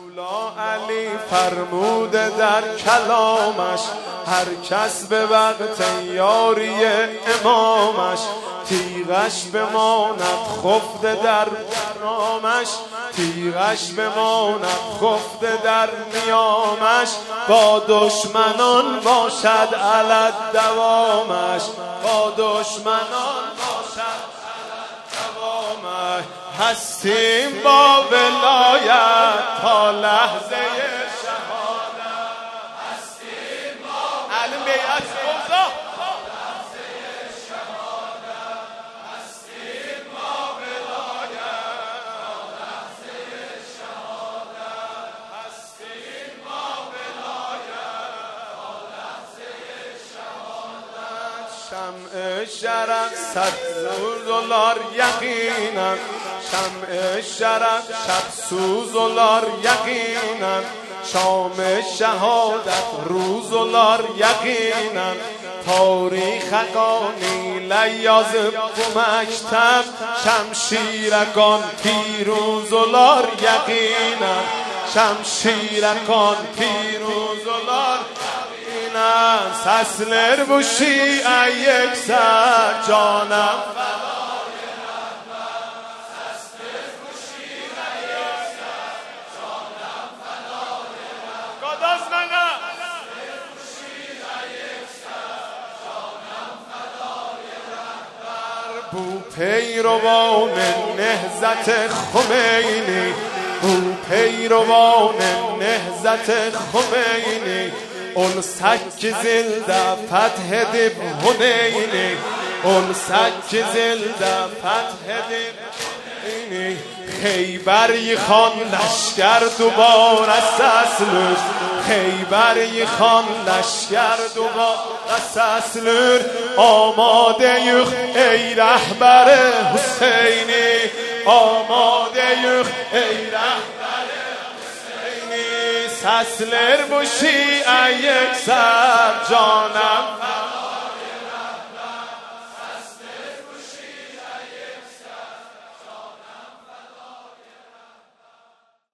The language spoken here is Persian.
مولا علی فرموده در کلامش هر کس به وقت یاری امامش تیغش بماند خفته در نامش تیغش بماند خفته در نیامش با دشمنان باشد علت دوامش با دشمنان باشد علت دوامش هستیم با ولایت تا لحظه شهادت هستیم با علم بیعت اوضاع تا لحظه شهادت هستیم با ولایت تا لحظه شهادت هستیم با ولایت تا لحظه شهادت شمع شرف $100 یقینم شمع شرف شب سوز و لار یقینم شام شهادت روز و لار یقینم تاریخ قانی لیاز و مکتب شمشیرکان پیروز و لار یقینم شمشیرکان پیروز و لار یقینم سسلر بوشی یک سر جانم بو پیروان نهضت خمینی بو پیروان نهضت خمینی اون سک زلده فتح دب هنینی اون سک زلده فتح دب هنینی خیبری خان لشکر دوباره سسلور خیبری خان لشکر دوباره سسلور آماده یخ ای رهبر حسینی آماده یخ ای رهبر حسینی سسلر بوشی یک سر جانم